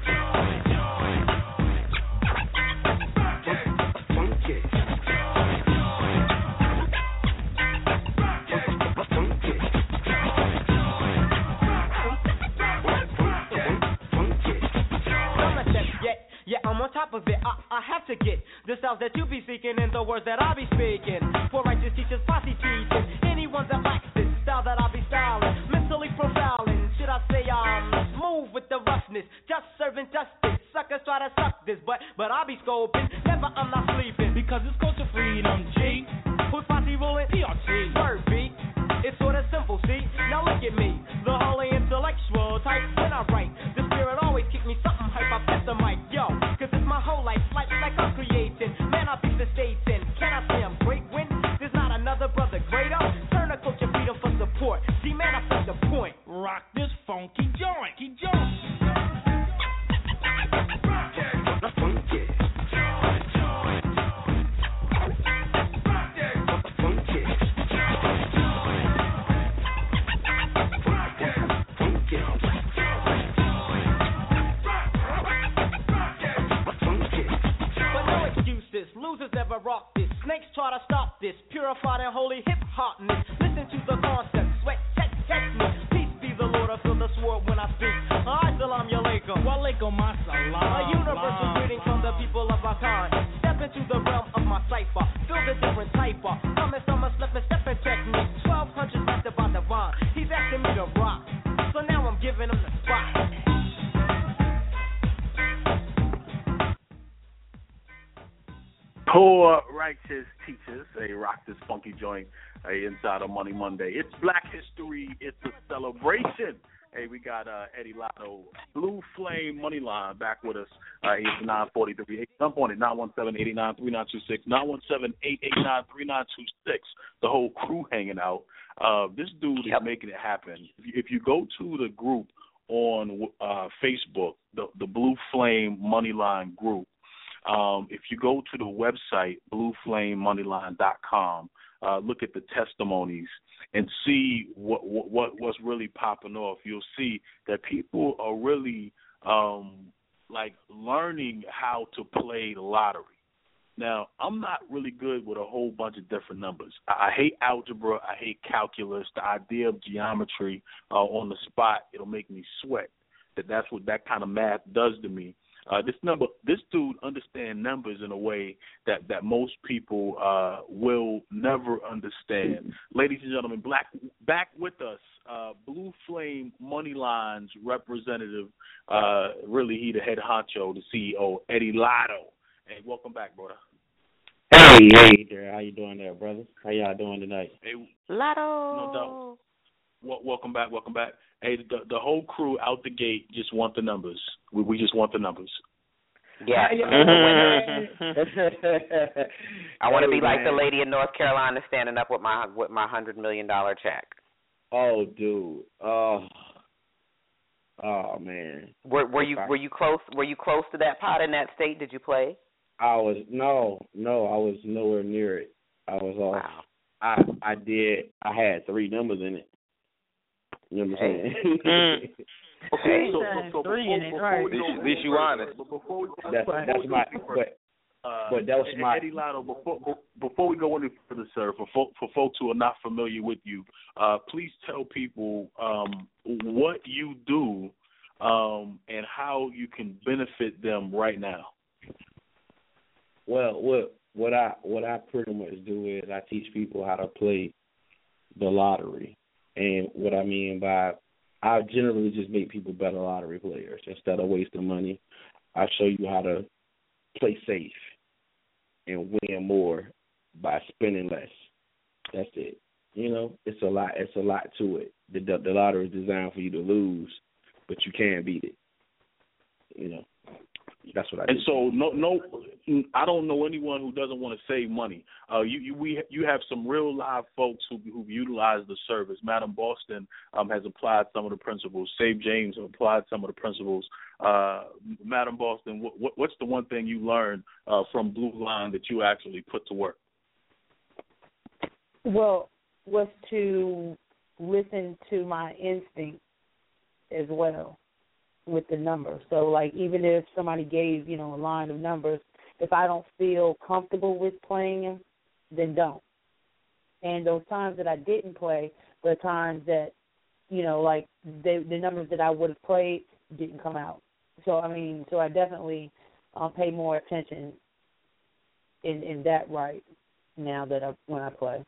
Yeah, I'm on top of it. I, I have to get the sounds that you be seeking and the words that I be speaking. For righteous teachers, posse teaching. Anyone that lacks this style that I be styling, mentally profiling. Should I say I'm smooth with the roughness, just serving justice. Suckers try to suck this, but but I be scoping. Never, I'm not sleeping because it's culture freedom. G, who's posse ruling? P R T. Word beat. It's sort of simple, see? Now look at me, the holy intellectual type. When I write, the spirit always kick me something hype. I fit the mic, yo, cause it's my whole life, like, like I'm creating. Man, I beat the states in. Can I say I'm great when there's not another brother greater? Turn a culture freedom for support. See, man, I fit the point. Rock this funky joint, joint. Funky. into the concept. Sweat, check, check me. Peace be the Lord, I feel the sword when I speak. Assalamu alaikum. Wa alaikum assalam. A universal greeting from the people of our kind. Step into the realm of my cipher. Feel the different type of. Come and summer, slip and step and technique. Twelve hundred master by divine. He's asking me to rock. So now I'm giving him the spot. Poor righteous teachers, they rock this funky joint uh, inside of Money Monday. It's Black History. It's a celebration. Hey, we got uh, Eddie Lotto, Blue Flame Moneyline back with us. Uh, he's nine forty-three. Hey, jump on it, nine one seven, eight eight nine, three nine two six, nine one seven, eight eight nine, three nine two six. The whole crew hanging out. Uh, this dude yep. is making it happen. If you, if you go to the group on uh, Facebook, the, the Blue Flame Moneyline group, Um, if you go to the website, blue flame moneyline dot com, uh, look at the testimonies and see what, what what's really popping off, you'll see that people are really um, like learning how to play the lottery. Now, I'm not really good with a whole bunch of different numbers. I, I hate algebra. I hate calculus. The idea of geometry uh, on the spot, it'll make me sweat. That that's what that kind of math does to me. Uh, this number, this dude understands numbers in a way that, that most people uh, will never understand. Ladies and gentlemen, black back with us, uh, Blue Flame Moneyline's representative, uh, really he the head honcho, the C E O, Eddie Lotto. Hey, welcome back, brother. Hey, hey there, how you doing there, brother? How y'all doing tonight? Hey, Lotto. No doubt. Well, welcome back, welcome back. Hey, the the whole crew out the gate just want the numbers. We we just want the numbers. Yeah. Mm-hmm. I want to hey, be like man. the lady in North Carolina standing up with my with my hundred million dollar check. Oh, dude. Oh. Oh man. Were were you were you close were you close to that pot in that state? Did you play? I was no, no, I was nowhere near it. I was off. Wow. I I did I had three numbers in it. You know what I'm saying? Okay, so, so three before, in it, before right? we go, At least you honest. Before we, that's, before that's we my, go but, uh, but that was my. Eddie Lotto, before, before we go any further, sir, for, fo- for folks who are not familiar with you, uh, please tell people um, what you do um, and how you can benefit them right now. Well, what what I what I pretty much do is I teach people how to play the lottery, and what I mean by I generally just make people better lottery players instead of wasting money. I show you how to play safe and win more by spending less. That's it. You know, it's a lot. It's a lot to it. The the, the lottery is designed for you to lose, but you can't beat it. You know. That's what I and do. so no no I don't know anyone who doesn't want to save money. Uh, you you we you have some real live folks who who've utilized the service. Madam Boston um, has applied some of the principles. Save James has applied some of the principles. Uh, Madam Boston, what, what, what's the one thing you learned uh, from Blue Line that you actually put to work? Well, was to listen to my instinct as well with the numbers. So, like, even if somebody gave, you know, a line of numbers, if I don't feel comfortable with playing them, then don't. And those times that I didn't play were times that, you know, like, they, the numbers that I would have played didn't come out. So, I mean, so I definitely uh, pay more attention in, in that right now that I, when I play.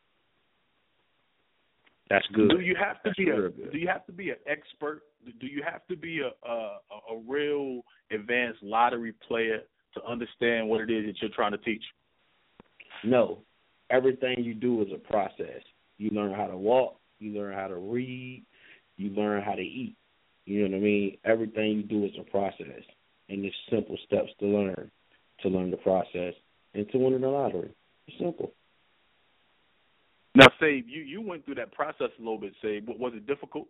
That's good. Do you have to That's be a, good. do you have to be an expert? Do you have to be a, a a real advanced lottery player to understand what it is that you're trying to teach? No. Everything you do is a process. You learn how to walk, you learn how to read, you learn how to eat. You know what I mean? Everything you do is a process. And there's simple steps to learn, to learn the process, and to win the lottery. It's simple. Now, Save, you, you went through that process a little bit, Save. Was it difficult?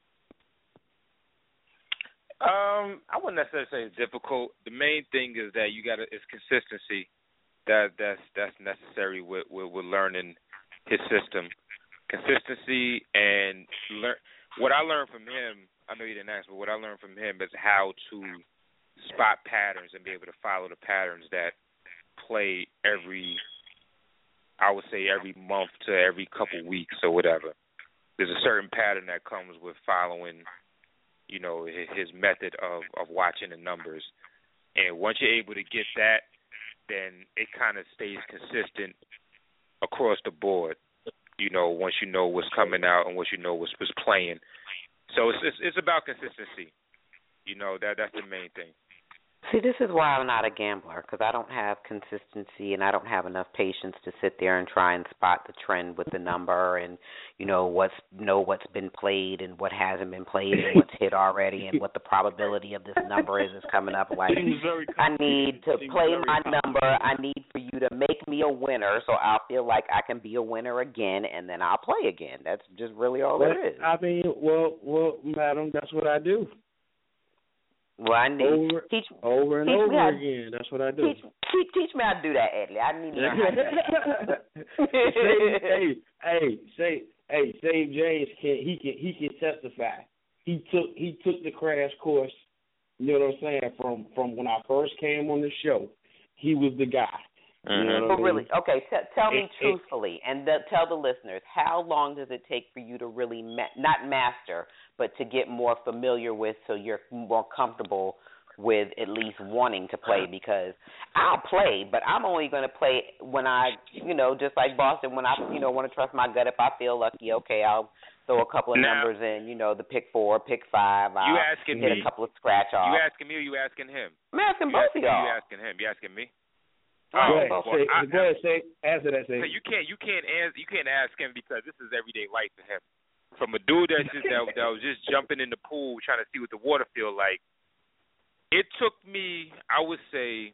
Um, I wouldn't necessarily say it's difficult. The main thing is that you got to it's consistency. That that's that's necessary with, with with learning his system. Consistency and learn. What I learned from him, I know you didn't ask, but what I learned from him is how to spot patterns and be able to follow the patterns that play every I would say every month to every couple weeks or whatever. There's a certain pattern that comes with following, you know, his method of, of watching the numbers. And once you're able to get that, then it kind of stays consistent across the board, you know, once you know what's coming out and once you know what's, what's playing. So it's, it's it's about consistency. You know, that that's the main thing. See, this is why I'm not a gambler, because I don't have consistency and I don't have enough patience to sit there and try and spot the trend with the number and, you know, what's know what's been played and what hasn't been played and what's hit already and what the probability of this number is is coming up. Like, I need to play my number. I need for you to make me a winner so I'll feel like I can be a winner again, and then I'll play again. That's just really all well, it is. I mean, well, well, madam, that's what I do. Well, I need over, teach over and teach over how, again. That's what I do. Teach, teach, teach me how to do that, Eddie. I need to learn how to do that. hey, hey, say, hey, Save James can he can he can testify. He took he took the crash course. You know what I'm saying? From from when I first came on the show, he was the guy. You know what but I mean? really, okay, t- tell me it, truthfully, it, and the, tell the listeners, how long does it take for you to really, ma- not master, but to get more familiar with so you're more comfortable with at least wanting to play? Because I'll play, but I'm only going to play when I, you know, just like Boston, when I, you know, want to trust my gut. If I feel lucky, okay, I'll throw a couple of now, numbers in, you know, the pick four, pick five. I'll you asking hit me, a couple of scratch offs. You asking me or you asking him? I'm asking you both asking of y'all. Me, you asking him? You asking me? Oh, go ahead, well, say, I, go ahead, say, answer that. Say. So you can't, you can't answer, you can't ask him because this is everyday life to him. From a dude that just that, that was just jumping in the pool trying to see what the water feel like. It took me, I would say,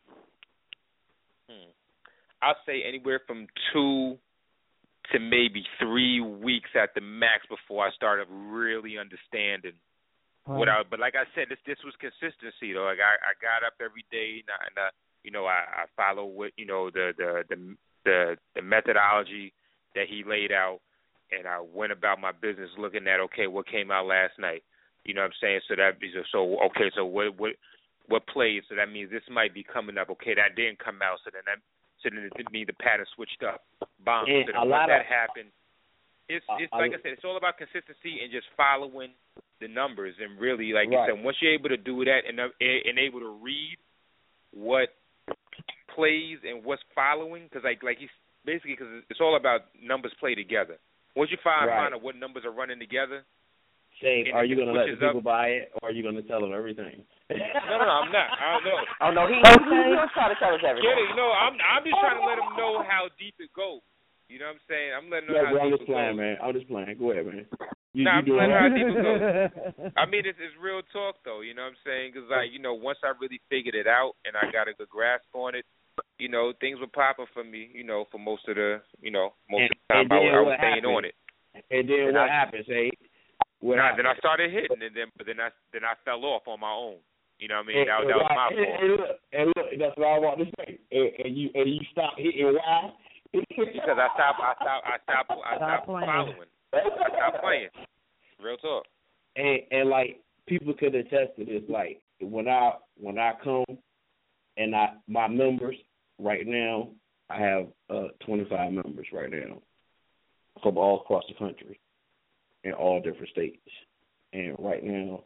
hmm, I'll say anywhere from two to maybe three weeks at the max before I started really understanding what I. But like I said, this this was consistency though. Like I, I got up every day and I. And I You know, I, I follow what you know the, the the the the methodology that he laid out, and I went about my business looking at okay, what came out last night. You know what I'm saying? So that so okay, so what what what played? So that means this might be coming up. Okay, that didn't come out. So then that so then it means the pattern switched up. Bomb. Yeah, so then a once lot that of, happened, it's it's uh, like I, I said, it's all about consistency and just following the numbers. And really, like right. you said, once you're able to do that and and able to read what plays and what's following, because like like he's basically because it's all about numbers play together. Once you find right. find out what numbers are running together, say, are you going to let the people up, buy it, or are you going to tell them everything? no, no, no, I'm not. I don't know. Oh no, he he'll try to tell us everything. Get it? You know, I'm I'm just trying to let him know how deep it goes. You know what I'm saying? I'm letting him yeah, know how well, deep I'm just it playing, goes. man. I'm just playing. Go ahead, man. You, nah, you I'm letting him know how right. deep it goes. I mean, it's, it's real talk, though. You know what I'm saying? Because, like, you know, once I really figured it out and I got a good grasp on it, you know, things were popping for me, you know, for most of the, you know, most and, of the time I, I was staying happened? on it. And then and what I, happened, say? What nah, happened? then I started hitting, and then but then I then I fell off on my own. You know what I mean? And, that, and that was why, my and, fault. And look, and look, that's what I want to say. And, and you and you stop hitting. Why? Because I stopped. I stopped. I stopped. I stopped following. I stopped playing. Real talk. And and like people could attest to this. Like when I when I come and I my members right now, I have uh, twenty-five members right now from all across the country in all different states. And right now,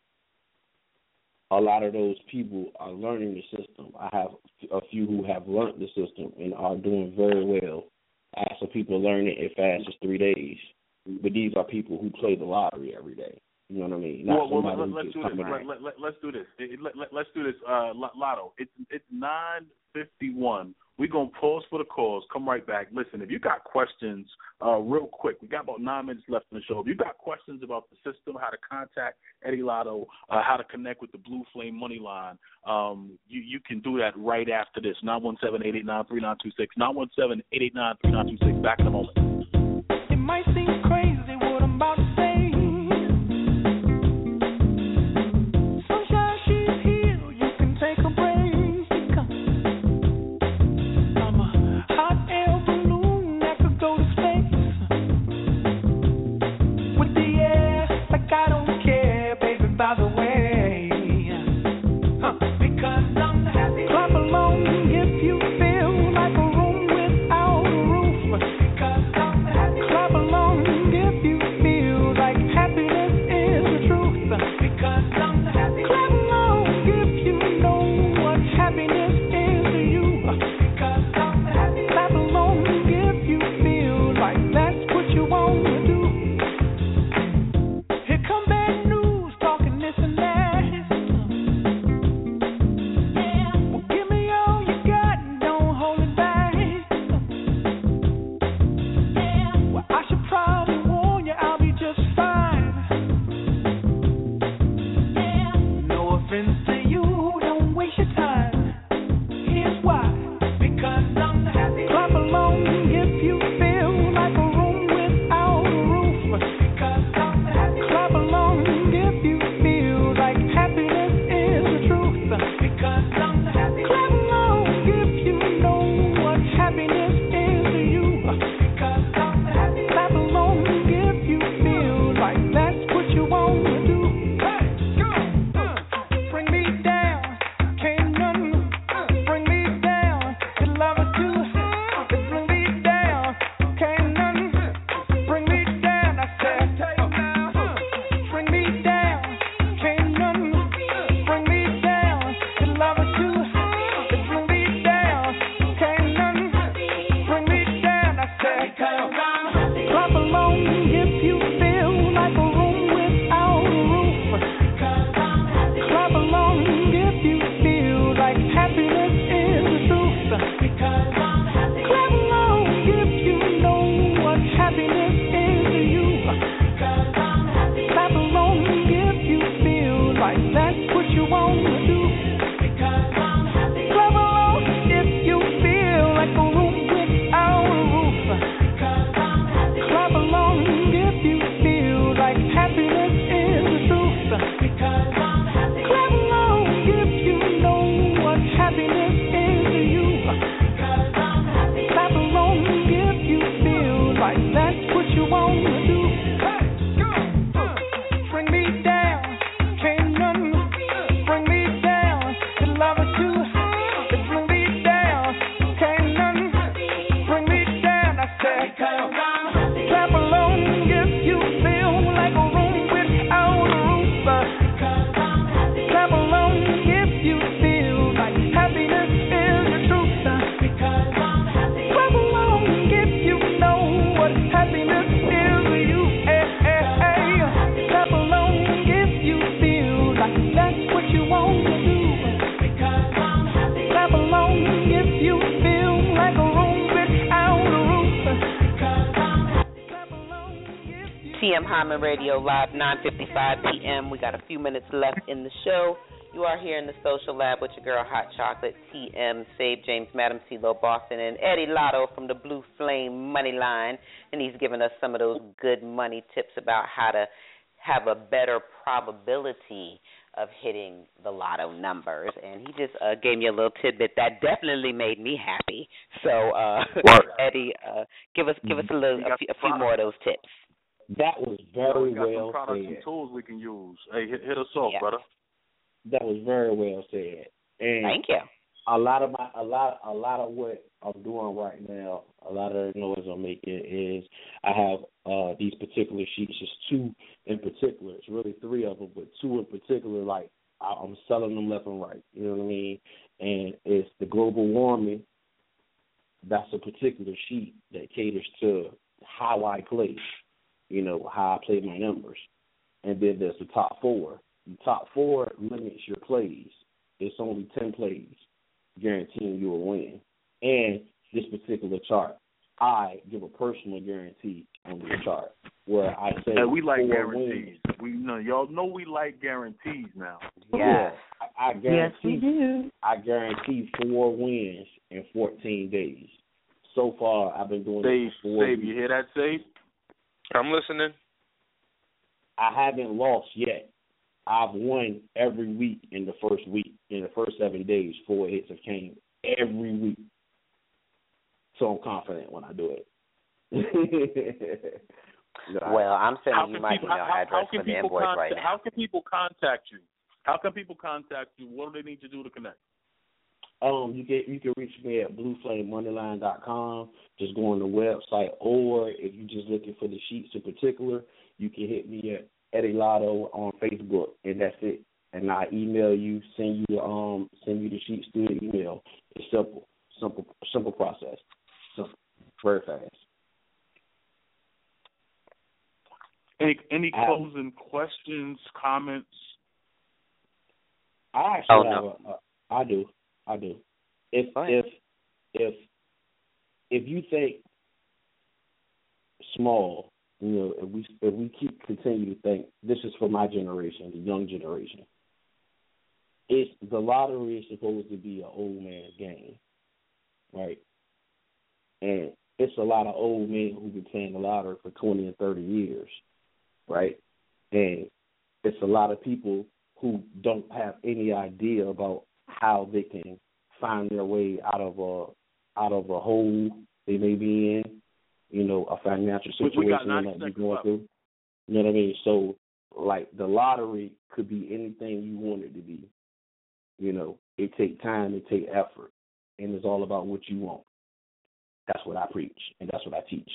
a lot of those people are learning the system. I have a few who have learned the system and are doing very well. I have some people learning it as fast as three days. But these are people who play the lottery every day. You know what I mean? Not well, well, somebody let, let's, who do just this. come Let, let, let, let's do this. Let, let, let's do this. Uh, Lotto. It's it's nine fifty-one. We're going to pause for the calls, come right back. Listen, if you got questions, uh, real quick, we got about nine minutes left in the show. If you got questions about the system, how to contact Eddie Lotto, uh, how to connect with the Blue Flame Money Line, um, you, you can do that right after this. nine one seven, eight eight nine, three nine two six, nine one seven, eight eight nine, three nine two six. Back in a moment. It might seem crazy what I'm about to say. Sunshine, she's here, you can take a break. I'm a hot air balloon that could go to space. With the air, like I don't care, baby, by the way. Huh. Because I'm happy. Clap along if you feel like a room without a roof. T M Hyman Radio Live, nine fifty-five p.m. We got a few minutes left in the show. You are here in the Social Lab with your girl Hot Chocolate, T M, Save James, Madam CeeLo Boston, and Eddie Lotto from the Blue Flame Money Line. And he's giving us some of those good money tips about how to have a better probability of hitting the lotto numbers. And he just uh, gave me a little tidbit that definitely made me happy. So, uh, Eddie, uh, give us give us a little a few, a few more of those tips. That was very we got well some products said. and tools we can use. Hey, hit, hit us off, yeah. brother. That was very well said. And thank you. A lot of my, a lot, a lot of what I'm doing right now, a lot of the noise I'm making is I have uh, these particular sheets, just two in particular. It's really three of them, but two in particular. Like I'm selling them left and right. You know what I mean? And it's the global warming. That's a particular sheet that caters to how I play. You know, how I play my numbers. And then there's the top four. The top four limits your plays. It's only ten plays, guaranteeing you a win. And this particular chart, I give a personal guarantee on this chart where I say and we like four guarantees. wins. We know y'all know we like guarantees now. Yeah, I, I guarantee. Yes, we do. I guarantee four wins in fourteen days. So far, I've been doing Save, it for four Save, weeks. you hear that, Save? I'm listening. I haven't lost yet. I've won every week in the first week. In the first seven days, four hits have came every week. So I'm confident when I do it. Well, I'm sending how you can my people, email how, address how can for the people invoice contact, right now. How can people contact you? How can people contact you? What do they need to do to connect? Um, you can you can reach me at blue flame moneyline dot com. Just go on the website, or if you're just looking for the sheets in particular, you can hit me at Eddie Lotto on Facebook, and that's it. And I email you, send you um send you the sheets through the email. It's simple, simple, simple process. Simple, very fast. Any any I, closing questions, comments? I actually Oh, have no. a, a, I do, I do. If if if if you think small, you know, if we if we keep continue to think this is for my generation, the young generation. It's the lottery is supposed to be an old man's game, right? And it's a lot of old men who've been playing the lottery for twenty and thirty years, right? And it's a lot of people who don't have any idea about how they can find their way out of a out of a hole they may be in, you know, a financial situation we got they might be going left. through. You know what I mean? So, like, the lottery could be anything you want it to be. You know, it takes time, it takes effort, and it's all about what you want. That's what I preach, and that's what I teach.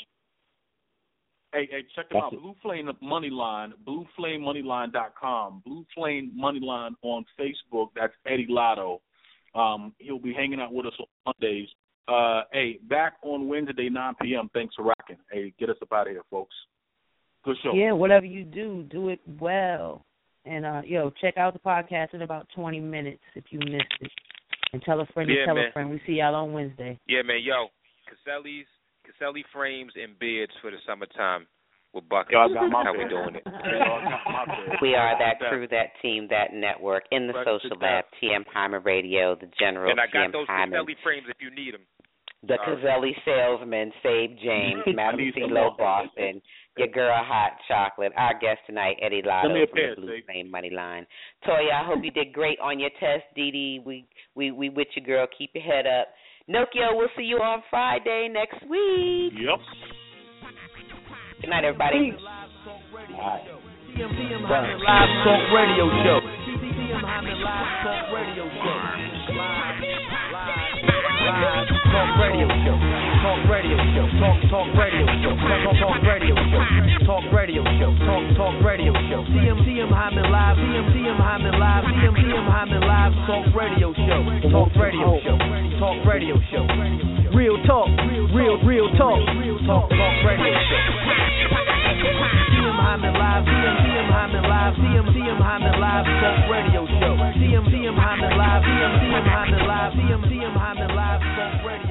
Hey, hey, check them That's out. it. Blue Flame Moneyline, blue flame moneyline dot com. Blue Flame Moneyline on Facebook. That's Eddie Lotto. Um, he'll be hanging out with us on Mondays. Uh, hey, back on Wednesday, nine p.m. Thanks for rocking. Hey, get us up out of here, folks. Good show. Yeah, whatever you do, do it well. And, uh, yo, check out the podcast in about twenty minutes if you missed it. And tell a friend to Yeah, tell man. a friend. We see y'all on Wednesday. Yeah, man. Yo, Caselli's, Caselli frames and beards for the summertime with buckets. Y'all got my How we bed. doing it? Y'all got my bed. We are that crew, that team, that network in the Breakfast Social to Lab, death. T M Hyman Radio, the General And I T got M those Hyman, Caselli frames if you need them. the Sorry. Caselli salesman, Save James, Madam need some CeeLo more. Boston, your girl Hot Chocolate, our guest tonight, Eddie Lotto Send me a from pair, the Blue Save. Flame Money Line. Toya, I hope you did great on your test, Dee Dee. We, we, we with you, girl. Keep your head up. Nokia, we'll see you on Friday next week. Yep. Good night, everybody. All right. T M T M Hyman Live Talk Radio Show. T M Hyman Live Talk Radio Show. Live, live, live Talk Radio Show. Talk Radio Show. Talk Talk Radio Show. Talk Talk Radio Show. Talk Radio Show. Talk Talk Radio Show. T M T M Hyman Live. T M T M Hyman Live. T M T M Hyman Live Talk Radio Show. Talk Radio Show. Talk Radio Show. Real talk. Real real talk. Talk Talk Radio Show. T M Hyman Live, T M T M Hyman Live, T M T M Hyman Live Talk Radio Show. T M T M Hyman Live, T M T M Hyman Live, T M T M Hyman Live Talk Radio.